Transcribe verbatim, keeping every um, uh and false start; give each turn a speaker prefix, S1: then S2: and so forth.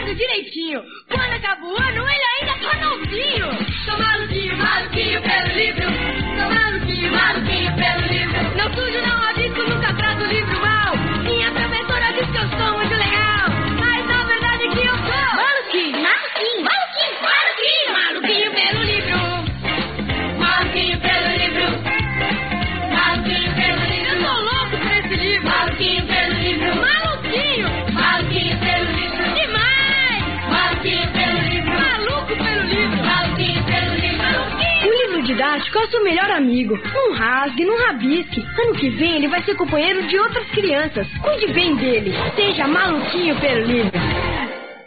S1: organizado direitinho. Quando acaba o ano, ele ainda tá novinho.
S2: Sou maluquinho, maluquinho pelo livro. Sou maluquinho, maluquinho pelo livro.
S1: Não sujo, não rabisco, nunca trato o livro mal. Minha professora diz que eu sou muito legal, mas na verdade que eu sou maluquinho, maluquinho, maluquinho, maluquinho, maluquinho pelo livro.
S2: Maluquinho pelo livro. Maluquinho pelo livro.
S1: Eu sou louco por esse livro.
S2: Maluquinho pelo livro.
S1: Maluquinho.
S2: Maluquinho pelo livro.
S1: Demais.
S2: Maluquinho pelo livro.
S1: Maluco pelo livro.
S2: Maluquinho pelo livro.
S1: O livro didático é o seu melhor amigo. Não rasgue, não rabisque. Ano que vem ele vai ser companheiro de outras crianças. Cuide bem dele. Seja maluquinho pelo livro.